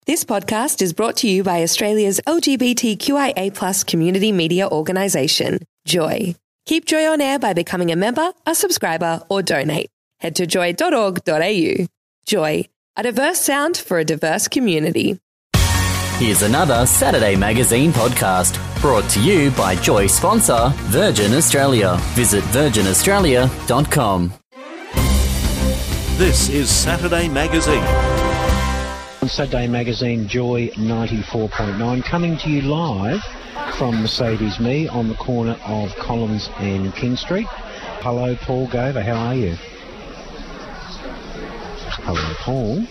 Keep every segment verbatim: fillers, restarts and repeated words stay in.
This podcast is brought to you by Australia's L G B T Q I A plus community media organisation, Joy. Keep Joy on air by becoming a member, a subscriber or donate. Head to joy dot org dot a u. Joy, a diverse sound for a diverse community. Here's another Saturday Magazine podcast brought to you by Joy sponsor Virgin Australia. Visit virgin australia dot com. This is Saturday Magazine. On Saturday Magazine, Joy ninety-four point nine, coming to you live from Mercedes Me on the corner of Collins and King Street. Hello, Paul Gover, how are you? Hello, Paul.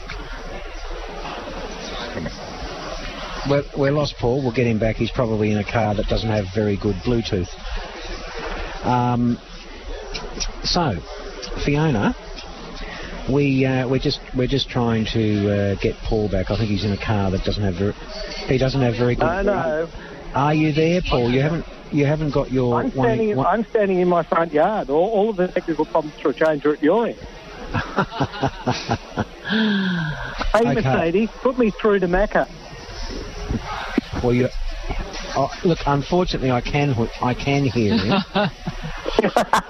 We're, we're lost Paul, we'll get him back. He's probably in a car that doesn't have very good Bluetooth. Um, so, Fiona... We uh, we're just we're just trying to uh, get Paul back. I think he's in a car that doesn't have very, he doesn't have very good. I know. Are you there, Paul? You haven't you haven't got your. I'm standing. In, one... I'm standing in my front yard. All, all of the technical problems for a change are at your end. Hey, okay. Mercedes, put me through to Macca. Well, you. Oh, look, unfortunately, I can I can hear you.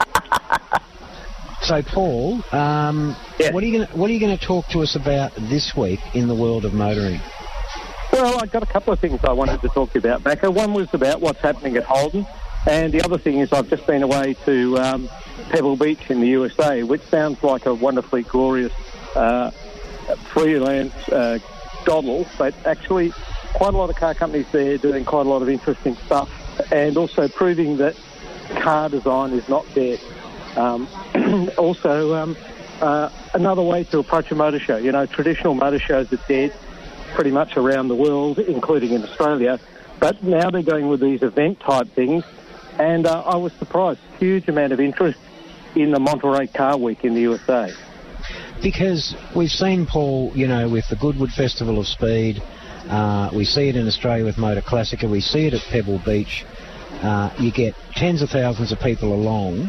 So, Paul, um, yes. what are you going what are you going to talk to us about this week in the world of motoring? Well, I've got a couple of things I wanted to talk to you about, Macca. One was about what's happening at Holden, and the other thing is I've just been away to um, Pebble Beach in the U S A, which sounds like a wonderfully glorious uh, freelance uh, doddle, but actually quite a lot of car companies there doing quite a lot of interesting stuff, and also proving that car design is not dead. Um, also, um, uh, another way to approach a motor show. You know, traditional motor shows are dead pretty much around the world, including in Australia. But now they're going with these event-type things. And uh, I was surprised. Huge amount of interest in the Monterey Car Week in the U S A. Because we've seen, Paul, you know, with the Goodwood Festival of Speed, uh, we see it in Australia with Motor Classica, we see it at Pebble Beach. Uh, you get tens of thousands of people along.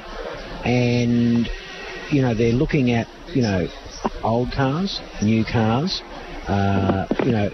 And, you know, they're looking at, you know, old cars, new cars, uh, you know,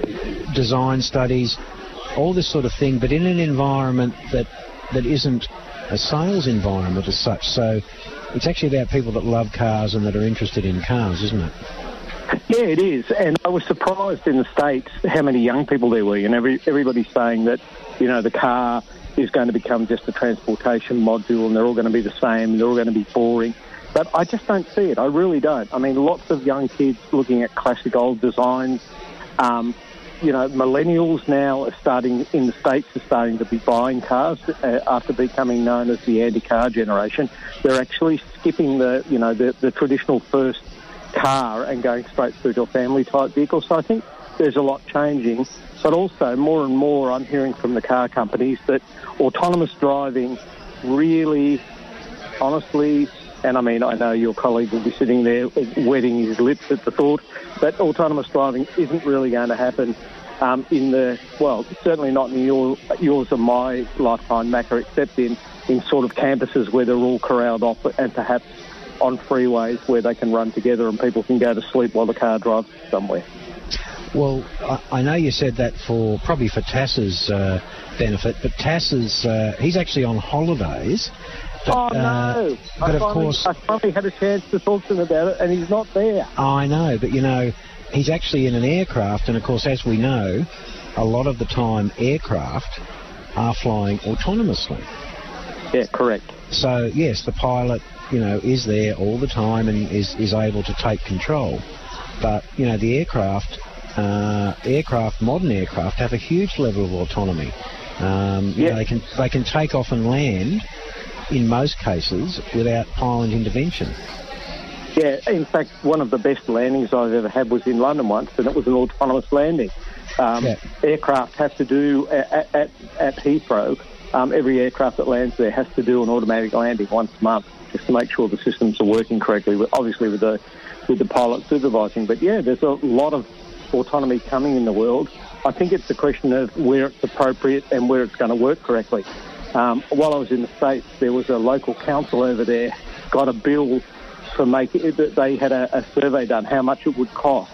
design studies, all this sort of thing, but in an environment that, that isn't a sales environment as such. So it's actually about people that love cars and that are interested in cars, isn't it? Yeah, it is. And I was surprised in the States how many young people there were. And every, everybody's saying that, you know, the car is going to become just a transportation module and they're all going to be the same, they're all going to be boring. But I just don't see it. I really don't. I mean, lots of young kids looking at classic old designs. Um, you know, millennials now are starting, in the States, are starting to be buying cars uh, after becoming known as the anti-car generation. They're actually skipping the, you know, the, the traditional first car and going straight through to a family-type vehicle. So I think there's a lot changing. But also, more and more, I'm hearing from the car companies that autonomous driving really, honestly, and I mean, I know your colleague will be sitting there wetting his lips at the thought, but autonomous driving isn't really going to happen um, in the, well, certainly not in your, yours or my lifetime, Macca, except in, in sort of campuses where they're all corralled off and perhaps on freeways where they can run together and people can go to sleep while the car drives somewhere. Well, I, I know you said that for probably for Tass's uh, benefit, but Tass's uh, he's actually on holidays. But, oh no! Uh, but I of finally, course, I finally had a chance to talk to him about it, and he's not there. I know, but you know, he's actually in an aircraft, and of course, as we know, a lot of the time aircraft are flying autonomously. Yeah, correct. So yes, the pilot, you know, is there all the time and is is able to take control, but you know, the aircraft. Uh, aircraft, modern aircraft, have a huge level of autonomy. Um, you yeah. know, they can they can take off and land in most cases without pilot intervention. Yeah, in fact, one of the best landings I've ever had was in London once, and it was an autonomous landing. Um, yeah. Aircraft have to do at at, at Heathrow. Um, every aircraft that lands there has to do an automatic landing once a month, just to make sure the systems are working correctly. Obviously, with the with the pilot supervising. But yeah, there's a lot of autonomy coming in the world. I think it's a question of where it's appropriate and where it's going to work correctly. Um, while I was in the States, there was a local council over there got a bill for making it, that they had a, a survey done how much it would cost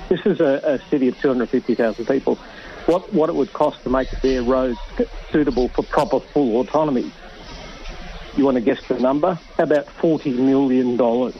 This is a, a city of two hundred fifty thousand people. What what it would cost to make their roads suitable for proper full autonomy? You want to guess the number? How about forty million dollars?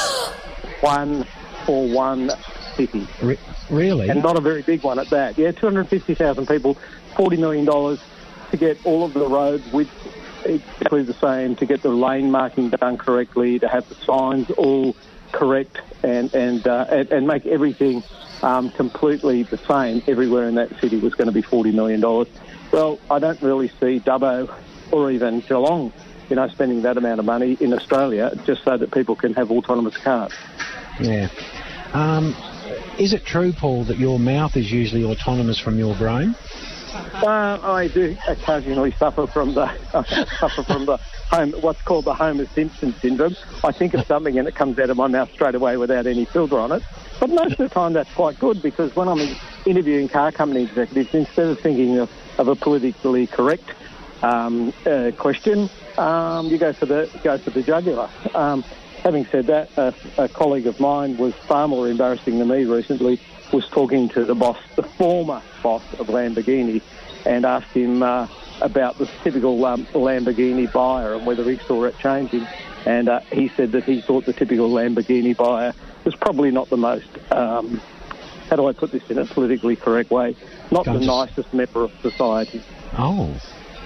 One for one city. Re- really? And not a very big one at that. Yeah, two hundred fifty thousand people, forty million dollars to get all of the roads with exactly the same, to get the lane marking done correctly, to have the signs all correct, and and uh, and, and make everything um, completely the same everywhere in that city was going to be forty million dollars. Well, I don't really see Dubbo or even Geelong, you know, spending that amount of money in Australia just so that people can have autonomous cars. Yeah. Um, is it true, Paul, that your mouth is usually autonomous from your brain? Uh, I do occasionally suffer from the uh, suffer from the home, what's called the Homer Simpson syndrome. I think of something and it comes out of my mouth straight away without any filter on it. But most of the time that's quite good, because when I'm interviewing car company executives, instead of thinking of, of a politically correct um, uh, question, um, you go for the go for the jugular. Um, having said that, a, a colleague of mine was far more embarrassing than me recently. Was talking to the boss, the former boss of Lamborghini, and asked him uh, about the typical um, Lamborghini buyer and whether he saw it changing. And uh, he said that he thought the typical Lamborghini buyer was probably not the most, um, how do I put this in a politically correct way, not the nicest member of society. Oh.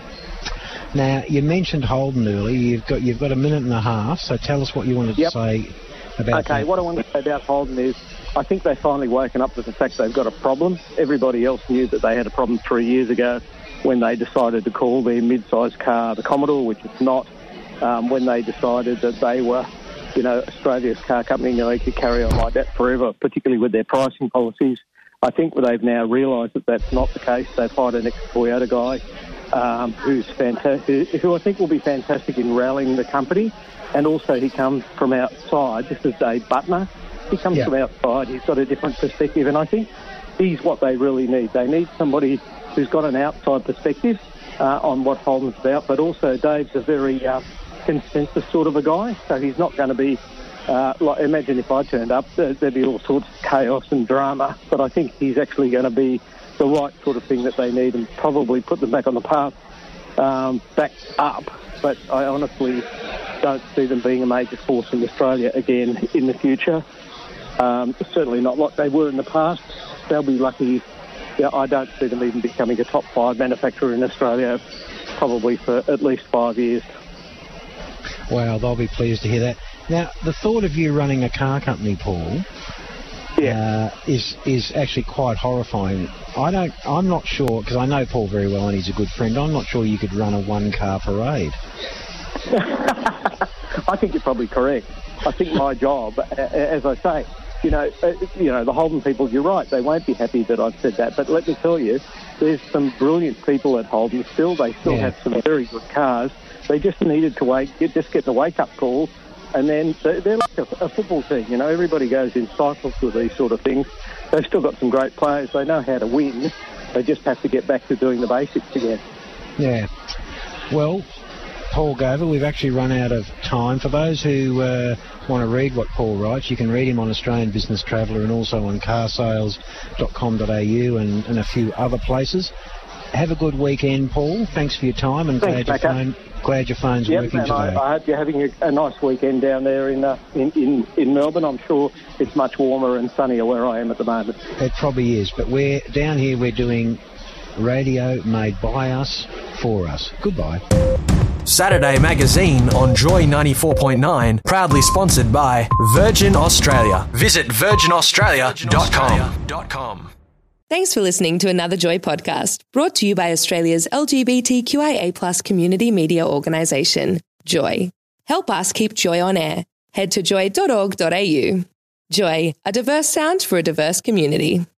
Now, you mentioned Holden earlier. You've got you've got a minute and a half, so tell us what you wanted yep. to say about Okay, that. what I want to say about Holden is I think they've finally woken up to the fact they've got a problem. Everybody else knew that they had a problem three years ago when they decided to call their mid-sized car the Commodore, which it's not, um, when they decided that they were, you know, Australia's car company and they could carry on like that forever, particularly with their pricing policies. I think they've now realised that that's not the case. They've hired an ex-Toyota guy um, who's fantastic, who I think will be fantastic in rallying the company. And also he comes from outside. This is Dave Butner. He comes yeah. from outside. He's got a different perspective, and I think he's what they really need. They need somebody who's got an outside perspective uh, on what Holden's about, but also Dave's a very uh, consensus sort of a guy, so he's not going to be, uh, like, imagine if I turned up, there'd be all sorts of chaos and drama, but I think he's actually going to be the right sort of thing that they need and probably put them back on the path, um, back up. But I honestly don't see them being a major force in Australia again in the future. Um, certainly not like they were in the past. They'll be lucky. Yeah, I don't see them even becoming a top five manufacturer in Australia probably for at least five years. Wow, they'll be pleased to hear that. Now, the thought of you running a car company, Paul, yeah. uh, is is actually quite horrifying. I don't. I'm not sure, because I know Paul very well and he's a good friend. I'm not sure you could run a one-car parade. I think you're probably correct. I think my job, as I say, you know, uh, you know, the Holden people, you're right, they won't be happy that I've said that. But let me tell you, there's some brilliant people at Holden still. They still yeah. have some very good cars. They just needed to wait, just get the wake-up call. And then they're like a, a football team, you know, everybody goes in cycles with these sort of things. They've still got some great players. They know how to win. They just have to get back to doing the basics again. Yeah. Well, Paul Gover, we've actually run out of time. For those who uh, want to read what Paul writes, you can read him on Australian Business Traveller and also on car sales dot com dot a u and, and a few other places. Have a good weekend, Paul. Thanks for your time, and Thanks, glad, your phone, glad your phone's yep, working and today. I, I hope you're having a, a nice weekend down there in, uh, in, in, in Melbourne. I'm sure it's much warmer and sunnier where I am at the moment. It probably is, but we're down here, we're doing radio made by us, for us. Goodbye. Saturday Magazine on Joy ninety-four point nine, proudly sponsored by Virgin Australia. Visit virgin australia dot com. Thanks for listening to another Joy podcast, brought to you by Australia's L G B T Q I A plus community media organisation, Joy. Help us keep Joy on air. Head to joy dot org dot a u. Joy, a diverse sound for a diverse community.